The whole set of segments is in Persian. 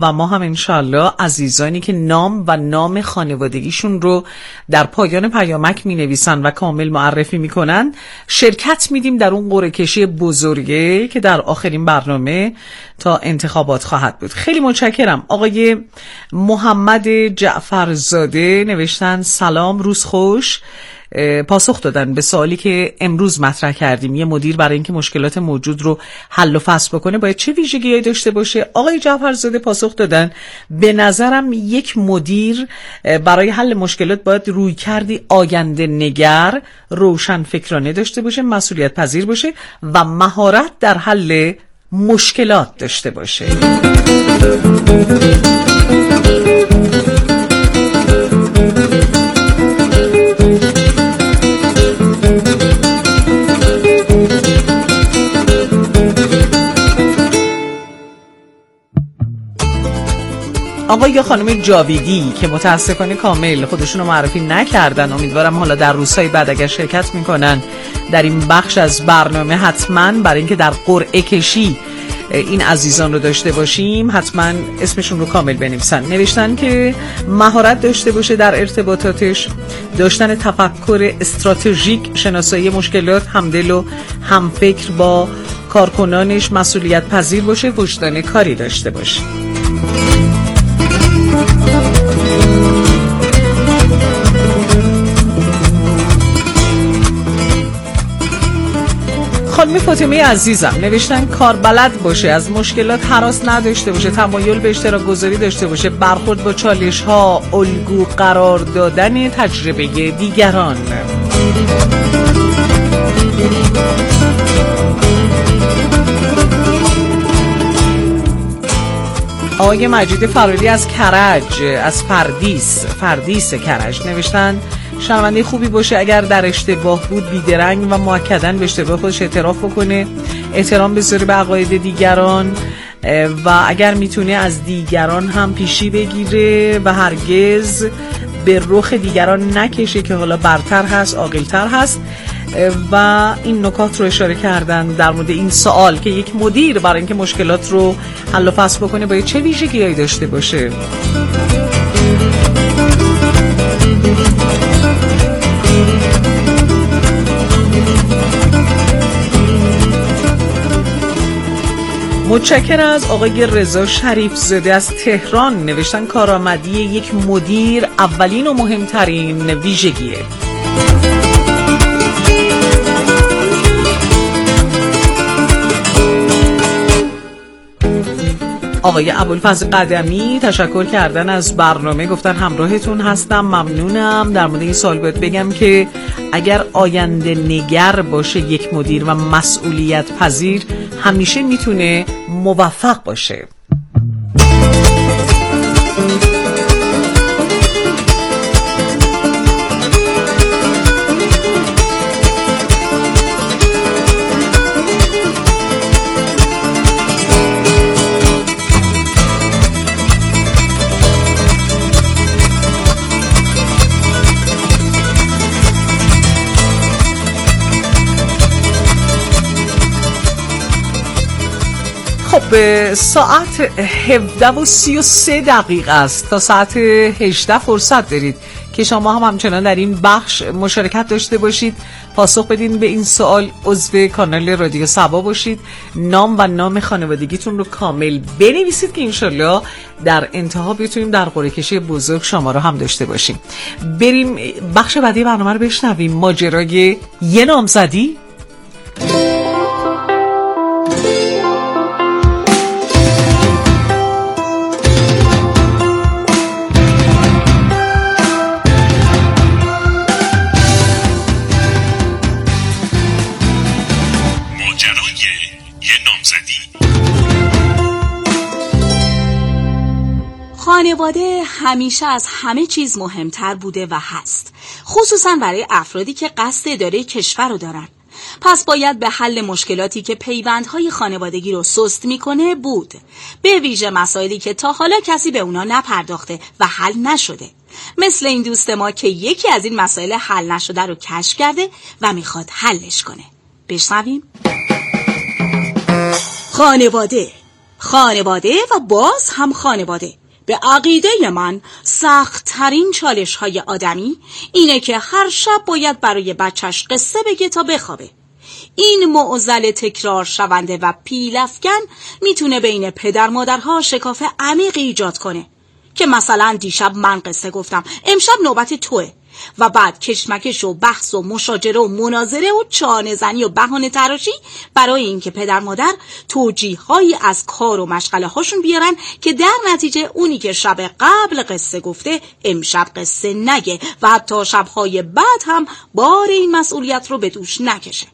و ما هم انشالله عزیزانی که نام و نام خانوادگیشون رو در پایان پیامک می نویسن و کامل معرفی می کنن شرکت میدیم در اون قرعه کشی بزرگه که در آخرین برنامه تا انتخابات خواهد بود. خیلی متشکرم. آقای محمد جعفرزاده نوشتن سلام، روز خوش. پاسخ دادن به سوالی که امروز مطرح کردیم. یه مدیر برای اینکه مشکلات موجود رو حل و فصل بکنه باید چه ویژگی‌هایی داشته باشه؟ آقای جعفرزاده پاسخ دادن به نظرم یک مدیر برای حل مشکلات باید رویکردی آینده نگر، روشن فکرانه داشته باشه، مسئولیت پذیر باشه و مهارت در حل مشکلات داشته باشه. آقای یا خانم جاویدی که متاسفانه کامل خودشون رو معرفی نکردن، امیدوارم حالا در روزهای بعد اگر شرکت میکنن در این بخش از برنامه حتما برای اینکه در قرعه کشی این عزیزان رو داشته باشیم حتما اسمشون رو کامل بنویسن. نوشتن که مهارت داشته باشه در ارتباطاتش، داشتن تفکر استراتژیک، شناسایی مشکلات، همدل و همفکر با کارکنانش، مسئولیت پذیر باشه، وجدان کاری داشته باشه. خانم فاطمه عزیزم نوشتن کار بلد باشه، از مشکلات هراس نداشته باشه، تمایل به اشتراک گذاری داشته باشه، برخورد با چالش ها، الگو قرار دادن تجربه دیگران. آقای مجید فراری از کرج، از فردیس کرج نوشتن شنونده خوبی باشه، اگر در اشتباه بود بیدرنگ و مؤکداً به اشتباه خودش اعتراف بکنه، احترام بذاره به عقاید دیگران و اگر میتونه از دیگران هم پیشی بگیره و هرگز به رخ دیگران نکشه که حالا برتر هست، عاقل‌تر هست. و این نکات رو اشاره کردن در مورد این سوال که یک مدیر برای اینکه مشکلات رو حل و فصل بکنه باید چه ویژگی‌هایی داشته باشه. متشکرم از آقای رضا شریف زاده از تهران نوشتن کارآمدی یک مدیر اولین و مهمترین ویژگیه. آقای ابوالفضل قدمی تشکر کردن از برنامه، گفتن همراهتون هستم، ممنونم. در مورد این سوال باید بگم که اگر آینده نگر باشه یک مدیر و مسئولیت پذیر همیشه میتونه موفق باشه. خب ساعت 17:33 است، تا ساعت 18 فرصت دارید که شما هم همچنان در این بخش مشارکت داشته باشید، پاسخ بدین به این سوال، عضو کانال رادیو صبا باشید، نام و نام خانوادگیتون رو کامل بنویسید که انشالله در انتها بتونیم در قرعه کشی بزرگ شما رو هم داشته باشیم. بریم بخش بعدی برنامه رو بشنویم، ماجرای یه نامزدی. خانواده همیشه از همه چیز مهمتر بوده و هست، خصوصا برای افرادی که قصد اداره کشور رو دارن. پس باید به حل مشکلاتی که پیوندهای خانوادگی رو سست میکنه بود، به ویژه مسائلی که تا حالا کسی به اونا نپرداخته و حل نشده، مثل این دوست ما که یکی از این مسائل حل نشده رو کشف کرده و میخواد حلش کنه. بشنویم. خانواده و باز هم خانواده. به عقیده من سخت‌ترین چالش‌های آدمی اینه که هر شب باید برای بچهش قصه بگه تا بخوابه. این معضل تکرار شونده و پیلافکن میتونه بین پدر مادرها شکاف عمیقی ایجاد کنه که مثلا دیشب من قصه گفتم، امشب نوبت توه، و بعد کشمکش و بحث و مشاجره و مناظره و چانه زنی و بهانه تراشی برای اینکه پدر مادر توجیه‌هایی از کار و مشغله هاشون بیارن که در نتیجه اونی که شب قبل قصه گفته امشب قصه نگه و حتی شبهای بعد هم بار این مسئولیت رو به دوش نکشه.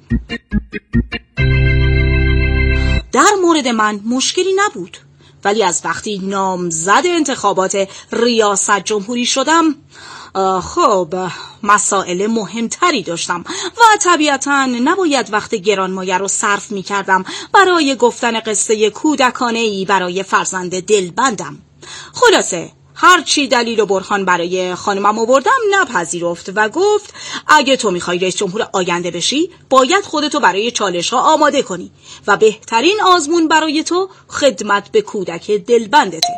در مورد من مشکلی نبود، ولی از وقتی نامزد انتخابات ریاست جمهوری شدم خب مسائل مهمتری داشتم و طبیعتاً نباید وقت گرانمایه رو صرف می کردم برای گفتن قصه کودکانه‌ای برای فرزند دلبندم. خلاصه هرچی دلیل و برهان برای خانمم آوردم نپذیرفت و گفت اگه تو میخوای رئیس جمهور آینده بشی باید خودتو برای چالش ها آماده کنی و بهترین آزمون برای تو خدمت به کودک دلبندته.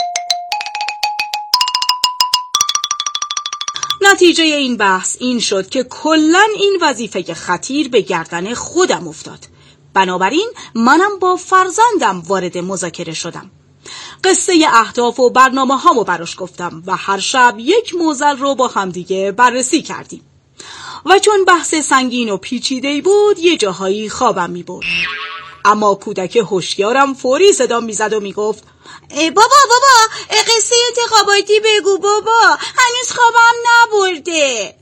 نتیجه این بحث این شد که کلاً این وظیفه خطیر به گردن خودم افتاد. بنابراین منم با فرزندم وارد مذاکره شدم. قصه اهداف و برنامه هامو براش گفتم و هر شب یک معضل رو با همدیگه بررسی کردیم. و چون بحث سنگین و پیچیده‌ای بود یه جاهایی خوابم می‌برد. اما کودک هوشیارم فوری صدا میزد و میگفت بابا قصه انتخاباتی بگو بابا، هنوز خوابم نبرده.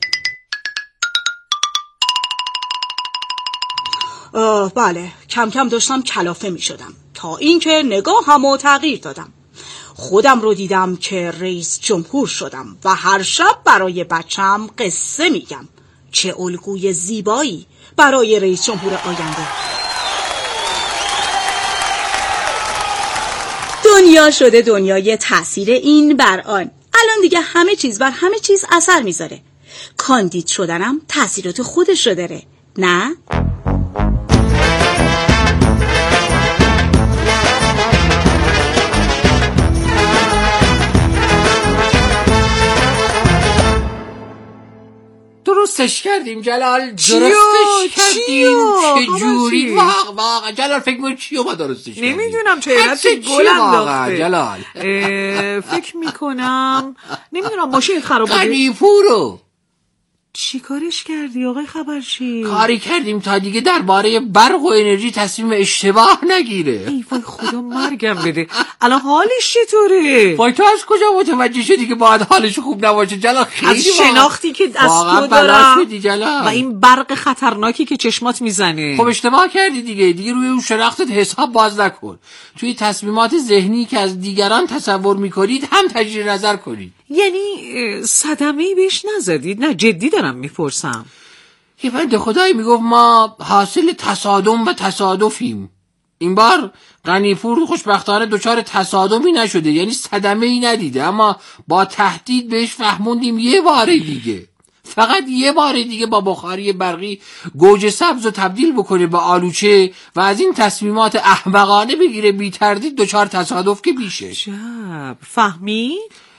بله، کم کم داشتم کلافه می شدم تا اینکه نگاهمو تغییر دادم. خودم رو دیدم که رئیس جمهور شدم و هر شب برای بچم قصه میگم. چه الگوی زیبایی برای رئیس جمهور آینده. دنیا شده دنیای تأثیر این بر آن. الان دیگه همه چیز بر همه چیز اثر میذاره. کاندید شدنم تأثیرات خودش رو داره، نه؟ درستش کردیم جلال، درستش کردیم. چجوری؟ واقعا جلال فکر می‌کنی چی اومد درستش کردیم؟ نمیدونم چهرت گل انداخته جلال. فکر میکنم نمیدونم ماشین خراب بوده. قنیپورو چی کارش کردی آقای خبرچی؟ کاری کردیم تا دیگه درباره برق و انرژی تصمیم اشتباه نگیره. ای وای خدا مرگم بده. الان حالش چطوره؟ وای تو از کجا متوجه شدی که باید حالش خوب نباشه جلال؟ خیلی از شناختی که از تو دارم و این برق خطرناکی که چشمات میزنه. خب اشتباه کردی دیگه روی اون شناختت حساب باز نکن. توی تصمیمات ذهنی که از دیگران تصور میکنید هم تجدید نظر کنید. یعنی صدمه‌ای بهش نزدید؟ نه جدی دارم میپرسم. یه بنده خدایی میگفت ما حاصل تصادم و تصادفیم. این بار قنیپور خوشبختانه دچار تصادمی نشده، یعنی صدمه‌ای ندیده، اما با تهدید بهش فهموندیم یه بار دیگه، فقط یه بار دیگه با بخاری برقی گوجه سبز رو تبدیل بکنه به آلوچه و از این تصمیمات احمقانه بگیره، بی تردید دچار تصادف که بیشه. شب فهمید؟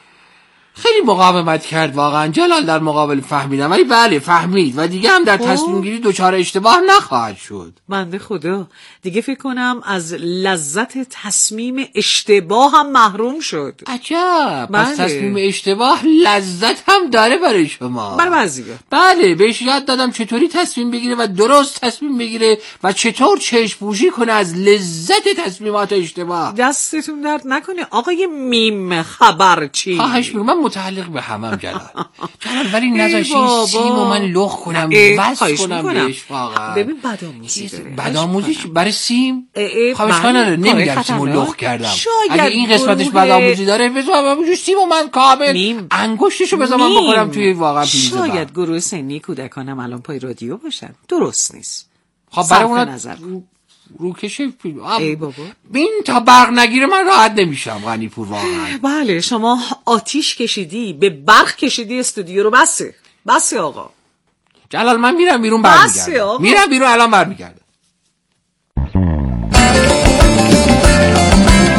خیلی مقاومت کرد واقعا جلال در مقابل فهمیدن، ولی بله فهمید و دیگه هم در تصمیم گیری دچار اشتباه نخواهد شد. بنده خدا دیگه فکر کنم از لذت تصمیم اشتباه هم محروم شد. عجب. بله. پس تصمیم اشتباه لذت هم داره برای شما. برای بعضیه. بله، بهش یاد دادم چطوری تصمیم بگیره و درست تصمیم بگیره و چطور چشم پوشی کنه از لذت تصمیمات اشتباه. دستتون درد نکنه آقای میم خبرچی. خواهش میکنم، من متعلق به همم جلال ولی نذاشین سیمو من لخ کنم وصل کنم بهش. واقعا ببین بدآموزی داره. بدآموزیش برای سیم خواهش کنم نمیگم سیمو لخ کردم. اگه این قسمتش بدآموزی داره بذار همونجوری سیمو من کامل انگشتشو بذارم بخورم توی واقعا پیش. شاید گروه سنی کودکانم الان پای رادیو باشن، درست نیست. خب برای اونا روکشه ای بابا بین تا برق نگیره من راحت نمیشم قنیپور واقعا. بله شما آتیش کشیدی، به برق کشیدی استودیو رو. بسه آقا جلال، من میرم بیرون برمیگردم. میرم بیرون الان برمیگردم.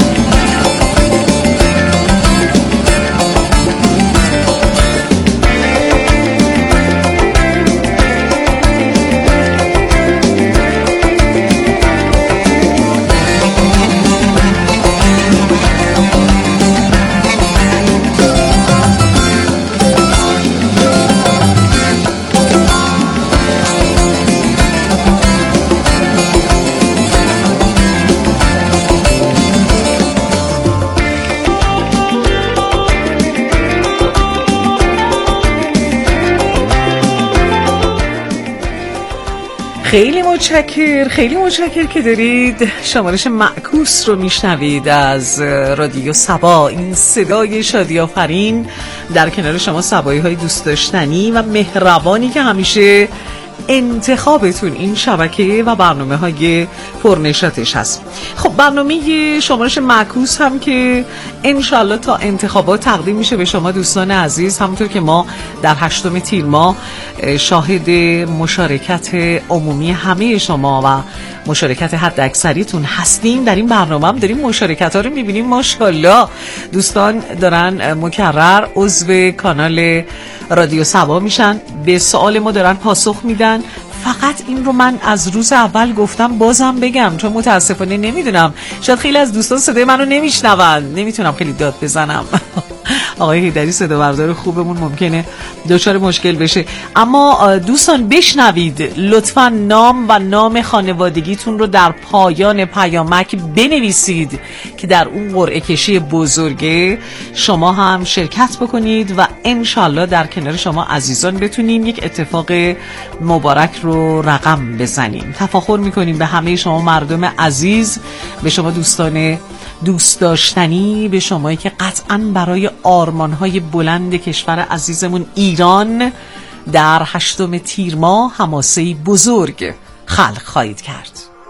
خیلی متشکر که دارید شمارش معکوس رو میشنوید از رادیو صبا. این صدای شادی آفرین در کنار شما صبایی های دوست داشتنی و مهربانی که همیشه انتخابتون این شبکه و برنامه های پرنشاتش هست. خب برنامه شمارش معکوس هم که انشالله تا انتخابات تقدیم میشه به شما دوستان عزیز. همونطور که ما در 8 تیر ماه شاهد مشارکت عمومی همه شما و مشارکت حد اکثریتون هستیم، در این برنامه هم داریم مشارکت ها رو میبینیم. ماشاءالله دوستان دارن مکرر عضو کانال رادیو صبا میشن، به سوال ما دارن پاسخ میدن. فقط این رو من از روز اول گفتم بازم بگم، چون متاسفانه نمیدونم، شاید خیلی از دوستان صدای منو نمیشنون، نمیتونم خیلی داد بزنم. آقای هیدری صدا بردار خوبمون ممکنه دچار مشکل بشه، اما دوستان بشنوید لطفا نام و نام خانوادگیتون رو در پایان پیامک بنویسید که در اون قرعه کشی بزرگه شما هم شرکت بکنید و انشالله در کنار شما عزیزان بتونیم یک اتفاق مبارک رو رقم بزنیم. تفاخر میکنیم به همه شما مردم عزیز، به شما دوستان دوست داشتنی، به شمایی که قطعاً برای آرمان‌های بلند کشور عزیزمون ایران در 8 تیر ماه حماسه‌ای بزرگ خلق خواهید کرد.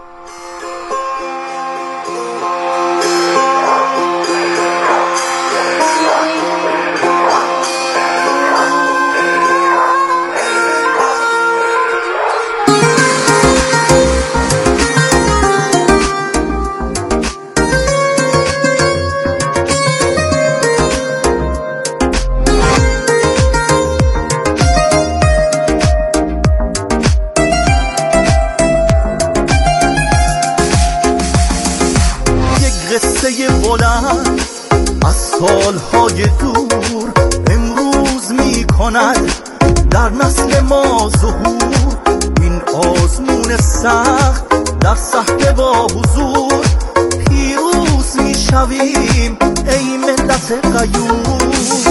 از سالهای دور امروز می‌کند در نسل ما ظهور. این آزمون سخت در صحنه با حضور، پیروز می‌شویم ای ملت غیور.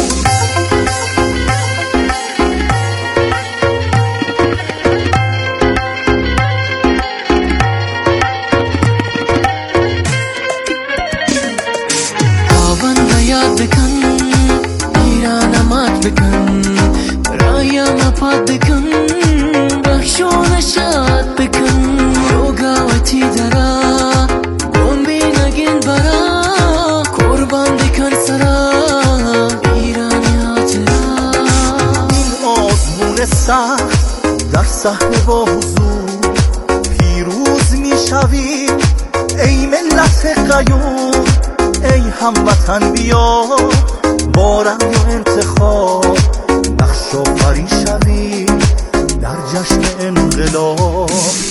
سخت در صحنه با حضور، پیروز میشویم ای ملت غیور. ای هموطن بیا با رأی و انتخاب، نقش آفرین شویم در جشن انقلاب.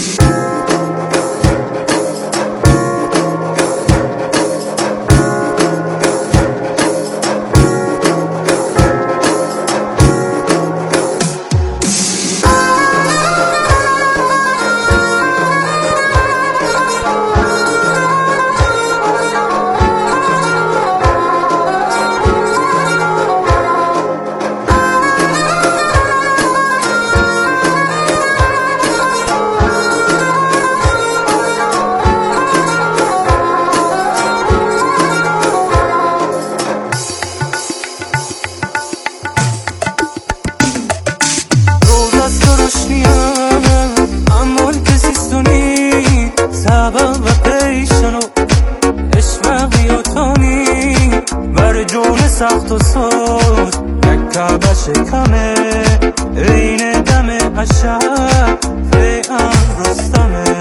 سخت و سوز یک کعبه شکمه این دم اشب فیعم رستمه.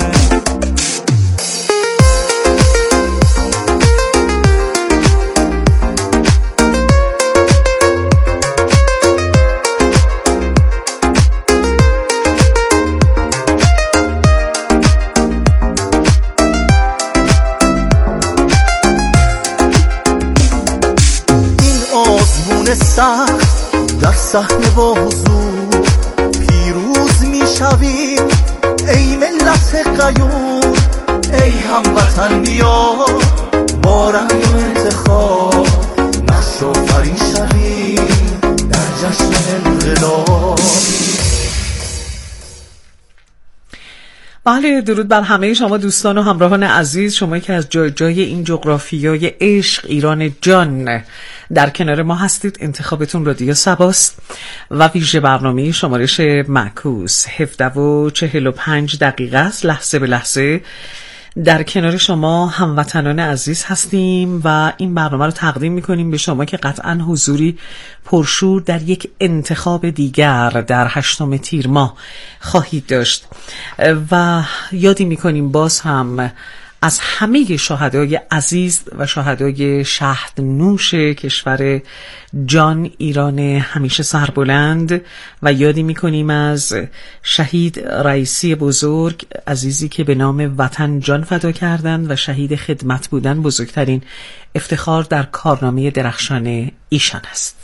سخت در صحنه با حضور، پیروز میشویم ای ملت غیور. ای هموطن بیا با رأی و انتخاب، نقش آفرین شویم در جشن انقلاب. بله، درود بر همه شما دوستان و همراهان عزیز، شما که از جای جای این جغرافیای عشق ایران جان در کنار ما هستید. انتخابتون رادیو صباست و ویژه برنامه شمارش معکوس 17:45 دقیقه است. لحظه به لحظه در کنار شما هموطنان عزیز هستیم و این برنامه رو تقدیم میکنیم به شما که قطعا حضوری پرشور در یک انتخاب دیگر در 8 تیر ماه خواهید داشت و یادی میکنیم باز هم از همه شهدای عزیز و شهدای شهد نوش کشور جان ایران همیشه سربلند و یادی میکنیم از شهید رئیسی بزرگ عزیزی که به نام وطن جان فدا کردند و شهید خدمت بودن بزرگترین افتخار در کارنامه درخشان ایشان است.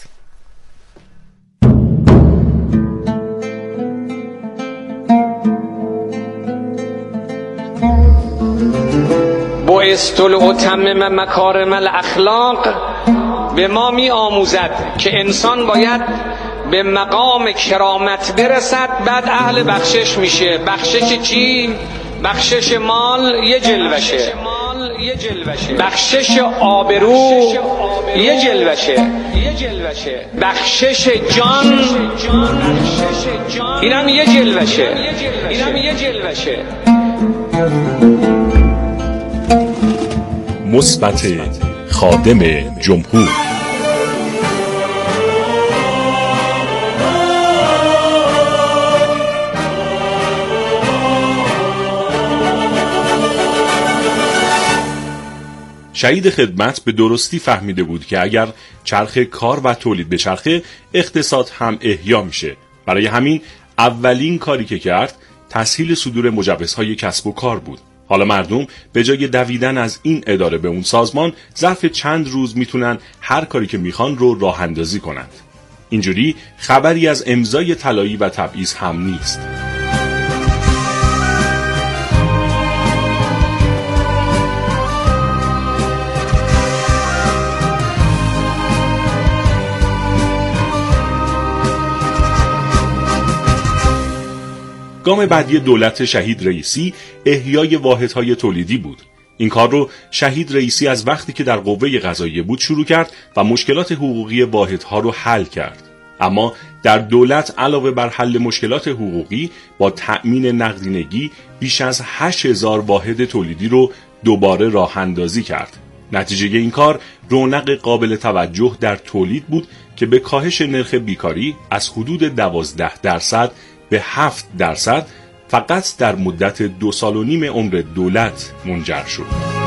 بعثت لأتمم مکارم الاخلاق به ما می آموزد که انسان باید به مقام کرامت برسد، بعد اهل بخشش میشه. بخشش چی؟ بخشش مال یه جلوشه، بخشش آبرو یه جلوشه، بخشش جان اینم یه جلوشه. مثبت خادم جمهور. شهید خدمت به درستی فهمیده بود که اگر چرخ کار و تولید بچرخه، اقتصاد هم احیا میشه. برای همین اولین کاری که کرد تسهیل صدور مجوزهای کسب و کار بود. حالا مردم به جای دویدن از این اداره به اون سازمان، ظرف چند روز میتونن هر کاری که میخوان رو راه اندازی کنند. اینجوری خبری از امضای طلایی و تبعیض هم نیست. گام بعدی دولت شهید رئیسی احیای واحدهای تولیدی بود. این کار رو شهید رئیسی از وقتی که در قوه قضاییه بود شروع کرد و مشکلات حقوقی واحدها رو حل کرد. اما در دولت علاوه بر حل مشکلات حقوقی، با تأمین نقدینگی بیش از 8000 واحد تولیدی رو دوباره راه اندازی کرد. نتیجه این کار رونق قابل توجه در تولید بود که به کاهش نرخ بیکاری از حدود 12% به 7% فقط در مدت 2.5 سال عمر دولت منجر شد.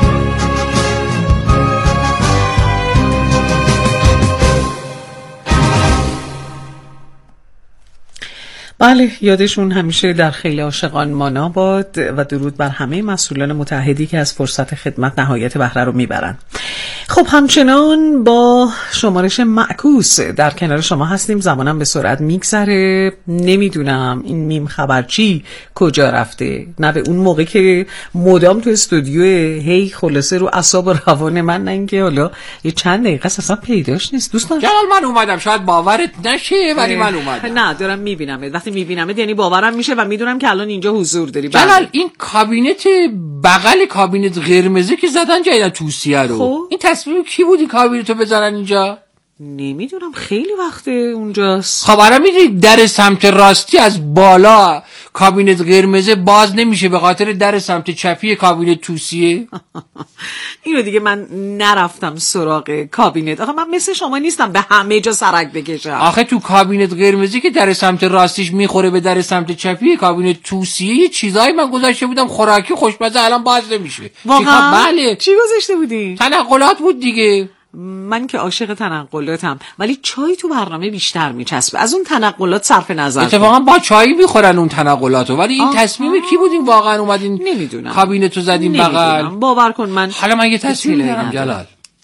بله، یادشون همیشه در خیلی عاشقان مانا باد و درود بر همه مسئولان متحدی که از فرصت خدمت نهایت بهره رو میبرن. خب همچنان با شمارش معکوس در کنار شما هستیم. زمانم به سرعت میگذره، نمیدونم این میم خبرچی کجا رفته. نه به اون موقع که مدام تو استودیو هی خلاصه رو اعصاب و روان من، نه اینکه حالا یه چند دقیقه اصلا پیداش نیست. دوستان جلال من اومدم، شاید باورت نشه ولی من اومدم. نه دارم میبینم، وقتی میبینم یعنی باورم میشه و میدونم که الان اینجا حضور داری. جلال این کابینت بغل کابینت قرمزی که زدن جای توصیه رو، خب؟ این تصمیم کی بود این کابینت رو بزنن اینجا؟ نمیدونم، خیلی وقته اونجاست. خب الان میدونی در سمت راستی از بالا کابینت قرمزه باز نمیشه به خاطر در سمت چپی کابینت توصیه. اینو دیگه من نرفتم سراغ کابینت. آخه من مثل شما نیستم به همه جا سرک بکشم. آخه تو کابینت قرمزی که در سمت راستیش میخوره به در سمت چپی کابینت توصیه، یه چیزایی من گذاشته بودم خوراکی خوشمزه، الان باز نمیشه. واقعا؟ بله. چی گذاشته بودی؟ تنقلات بود دیگه. من که عاشق تنقلاتم، ولی چای تو برنامه بیشتر میچسبه از اون تنقلات. صرف نظر اتفاقا با چای میخورن اون تنقلاتو، ولی این تصمیم کی بود این واقعا اومدین نمیدونم، کابینتو زدین بغل؟ باور کن من حالا من یه تصمیم دارم جلال.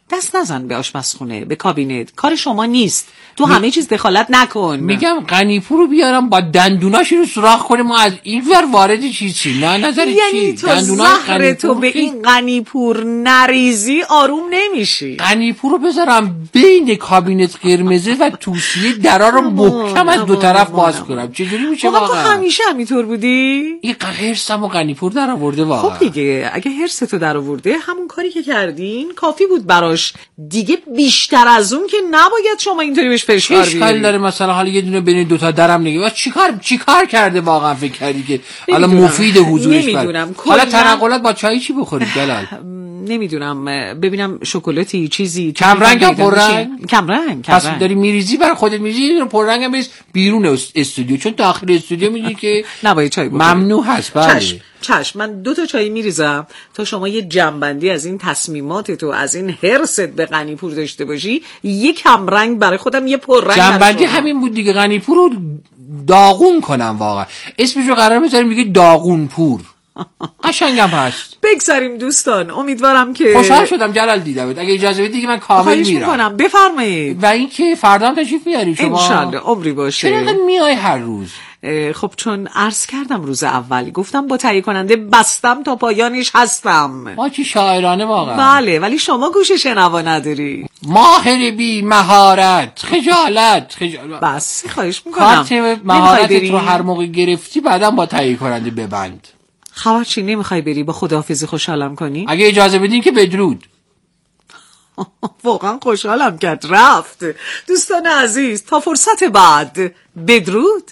دست نزن به آشپزخونه، به کابینت، کار شما نیست. تو همه چیز دخالت نکن. میگم غنیپور رو بیارم با دندوناش رو سوراخ کنه، ما از این ور وارد چیز چی؟ نه نظر یعنی چی؟ تو زهر تو به این غنیپور نریزی آروم نمیشی. غنیپور رو بذارم بین کابینت قرمزه و توصیه درا رو محکم از دو طرف باز کنم، چجوری میشه واقعا؟ تو همیشه همینطور بودی؟ این هرسم و غنیپور در آورده واقعا. خب دیگه اگه هرس تو در آورده همون کاری که کردین کافی بود براش دیگه، بیشتر از اون که نباید شما اینطوری بهش فشار بیارید. اشکالی داره مثلا حالا یه دونه بین دوتا درم نگه و چیکار کرده واقعا؟ فکر کردی که حالا مفید حضورش نمیدونم. حالا تنقلات با چای چی بخورید جلال؟ نمیدونم، ببینم شکلاتی چیزی کمرنگ یا پررنگ؟ کمرنگ. پس داری میریزی برای خودت، میریزی پررنگ هم بریز بیرون استودیو، چون داخل استودیو میدونی که نباید چای بخوری، ممنوع هست. بله چشم من 2 تا چای میریزم تا شما یه جنبندی از این تصمیمات تو، از این حرست به غنیپور داشته باشی. یه کمرنگ برای خودم، یه پررنگ. جنبندی همین بود دیگه، غنیپور رو داغون کنم واقعا. اسمش رو قرار بذاریم میگه داغونپور. قشنگم هست. بگذاریم دوستان، امیدوارم که خوشحال شدم جلال دیدم. اگه اجازه بدید که من کامل میرم. بفرمایید. و اینکه فردا هم تشریف میاریم شما ان شاءالله عمری باشه. چرا میای هر روز؟ خب چون عرض کردم روز اولی گفتم با تهیه کننده بستم تا پایانش هستم. ما چی شاعرانه واقعا. بله ولی شما گوش شنوا نداری. ماهر بی مهارت، خجالت. بس خواهش میکنم کارت مهارتت رو هر موقع گرفتی بعدم با تهیه کننده ببند. خبر چی؟ نمیخوای بری با خداحافظی خوشحالم کنی؟ اگه اجازه بدین که بدرود. واقعا خوشحالم کرد رفت. دوستان عزیز تا فرصت بعد، بدرود.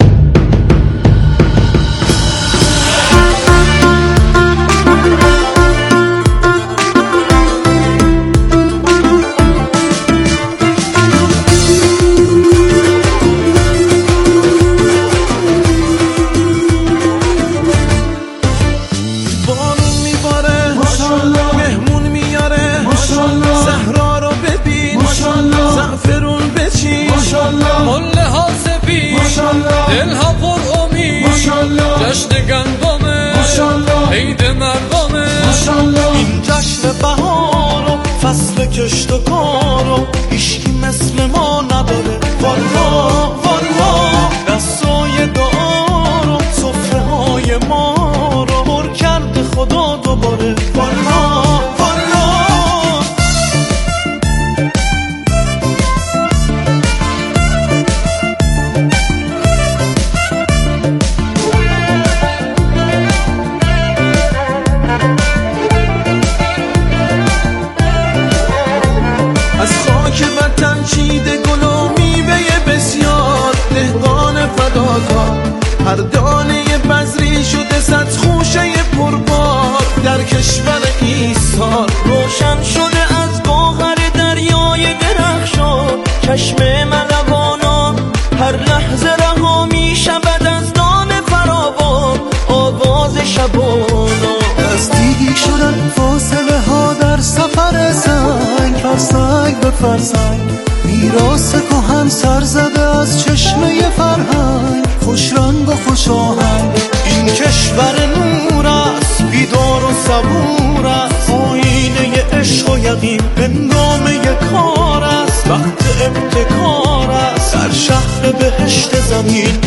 دلها پر امید، جشن گندمه، عید مردمه. این جشن بهار و فصل کشت و کار و هیچکی مثل ما نداره. والا والا دستای دعا رو سفره های ما رو پر کرده خدا دوباره. والا والا چیده گل و میوه بسیار، دهقان فداکار، هر دانه بذری شده صد خوشه پربار. در کشور ایثار روشن شده از گوهر دریای درخشان، چشم ملوانان هر لحظه رها میشود از دان فراوان، آواز شبانا. نزدیک شدن فاصله ها در سفر سنگ، فرسنگ به فرسنگ، میراث کهن سر زده از چشمه فرهنگ، خوش رنگ و خوش آهنگ. این کشور نور است، بیدار و صبور است، آینه عشق و یقین هنگامه کار است، وقت ابتکار است در شهر بهشت زمین.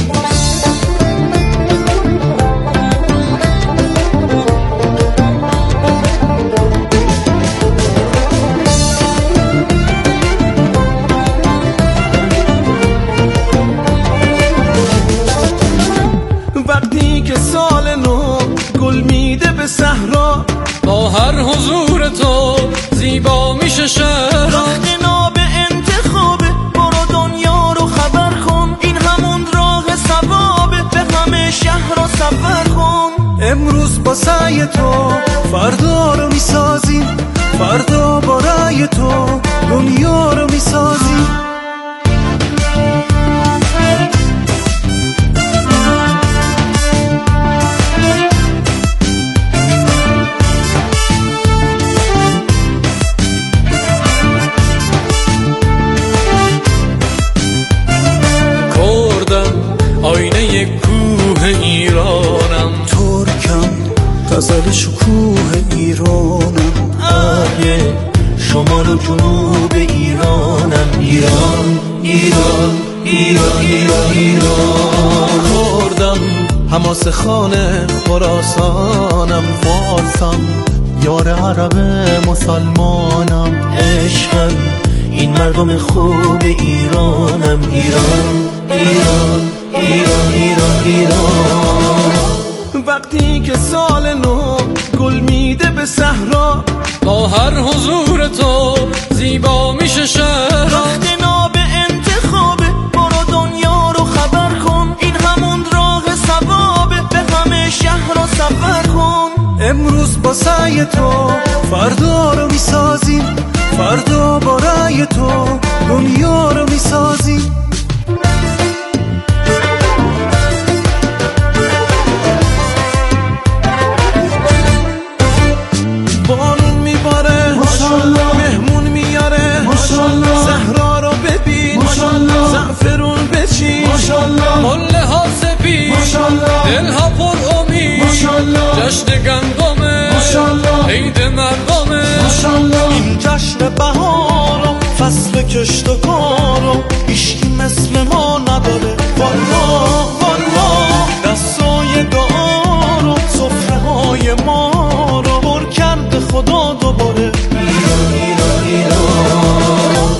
وقتی که سال نو گل میده به صحرا، با هر حضور تو زیبا میشه شهر. وقت ناب انتخابه، برو دنیا رو خبر کن، این همون راه ثوابه، به همه شهر رو سفر کن. امروز با سعی تو فردا رو میسازیم، فردا با رأی تو دنیا رو میسازیم. آینه کوه ایرانم، ترکم غزل شکوه ایرانم، آیه شمال و جنوب ایرانم. ایران ایران ایران ایران ایران. خوردم حماس خانه خراسانم. فارسم یار عرب مسلمانم. عشقم این مردم خوب ایرانم. ایران ایران ایران ایران ایران. وقتی که سال نو گل میده به صحرا، با هر حضور تو زیبا میشه شهر. وقت ناب انتخابه برو دنیا رو خبر کن. این همون راه ثوابه به همه شهر رو سفر کن. امروز با سعی تو فردا رو میسازیم. فردا با رأی تو دنیا رو میسازیم. بارون میباره مهمون میاره. صحرا رو ببین زعفرون بچین. مله ها سپید دل ها پر امید. جشن گندمه عید مردمه. این جشن بهار و فصل کشت و کار و هیچکی مثل ما نداره. والا والا دستای دعا رو سفره های ما رو پر کرد خدا دوباره. ایران ایران ایران.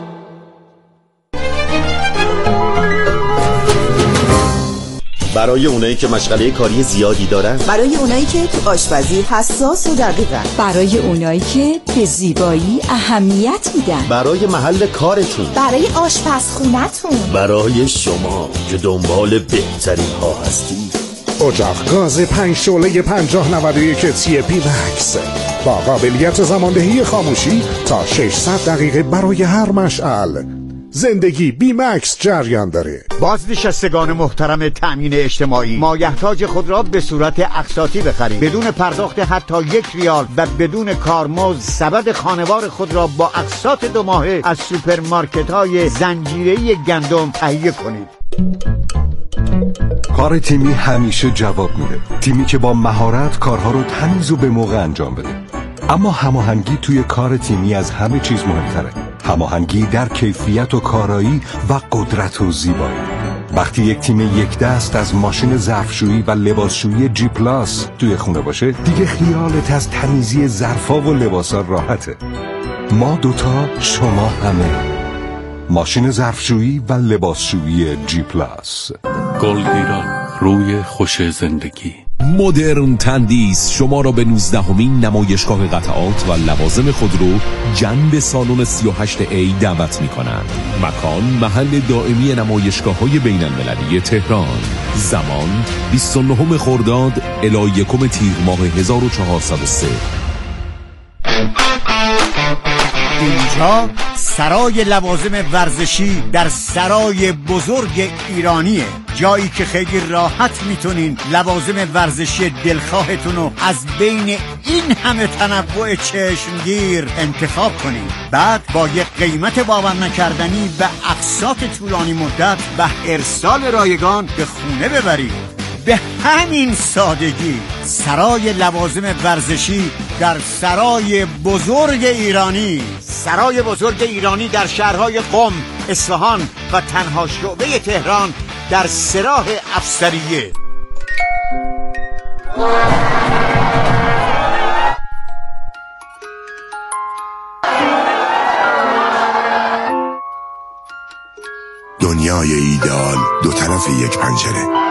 برای اونایی که مشغله کاری زیادی دارن، برای اونایی که تو آشپزی حساس و دقیقن، برای اونایی که به زیبایی اهمیت میدن، برای محل کارتون، برای آشپزخونتون، برای شما که دنبال بهترین ها هستید. اجاق گاز 5 شعله 5091 تی بی مکس با قابلیت زماندهی خاموشی تا 600 دقیقه برای هر مشعل. زندگی بی مکس جریان داره. بازنشستگان محترم تأمین اجتماعی، مایحتاج خود را به صورت اقساطی بخرید بدون پرداخت حتی 1 ریال و بدون کارمزد. سبد خانوار خود را با اقساط 2 ماهه از سوپرمارکت‌های زنجیره‌ای گندم تهیه کنید. کار تیمی همیشه جواب میده. تیمی که با مهارت کارها رو تمیز و به موقع انجام بده. اما هماهنگی توی کار تیمی از همه چیز مهمتره. هماهنگی در کیفیت و کارایی و قدرت و زیبایی. وقتی یک تیم یک دست از ماشین ظرفشویی و لباسشویی جی پلاس توی خونه باشه، دیگه خیالت از تمیزی ظرفا و لباسا راحته. ما دوتا، شما همه. ماشین ظرفشویی و لباسشویی جی پلاس. گلگیران، روی خوش زندگی. مدرن تندیس شما را به 19مین نمایشگاه قطعات و لوازم خودرو جنب سالن 38A دعوت می کنند. مکان محل دائمی نمایشگاه‌های بین‌المللی تهران. زمان 29 خرداد الی 1 تیر ماه 1403. اینجا سرای لوازم ورزشی در سرای بزرگ ایرانیه. جایی که خیلی راحت میتونین لوازم ورزشی دلخواهتون رو از بین این همه تنوع چشمگیر انتخاب کنین. بعد با یک قیمت باور نکردنی و اقساط طولانی مدت و ارسال رایگان به خونه ببرید. به همین سادگی سرای لوازم ورزشی در سرای بزرگ ایرانی. سرای بزرگ ایرانی در شهرهای قم، اصفهان و تنها شعبه تهران در سراح افسریه. دنیای ایدئال دو طرف یک پنجره.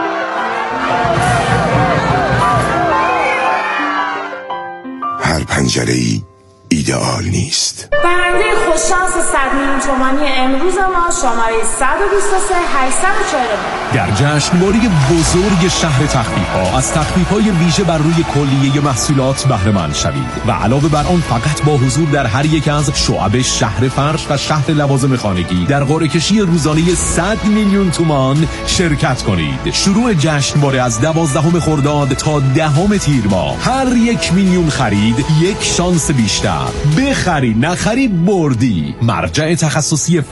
هر پنجره‌ای ایدئال نیست. برنده خوششانس 100 میلیون تومانی امروز ما شماره 123 849 در جشنواره بزرگ شهر تخفیف‌ها از تخفیف‌های ویژه بر روی کلیه محصولات بهره مند شوید و علاوه بر آن فقط با حضور در هر یک از شعب شهر فرش و شهر لوازم خانگی در قرعه کشی روزانه 100 میلیون تومان شرکت کنید. شروع جشنواره از 12 خرداد تا 10 تیر ماه. هر 1 میلیون خرید 1 شانس بیشتر. بخری نخری بردی. مرجع تخصصی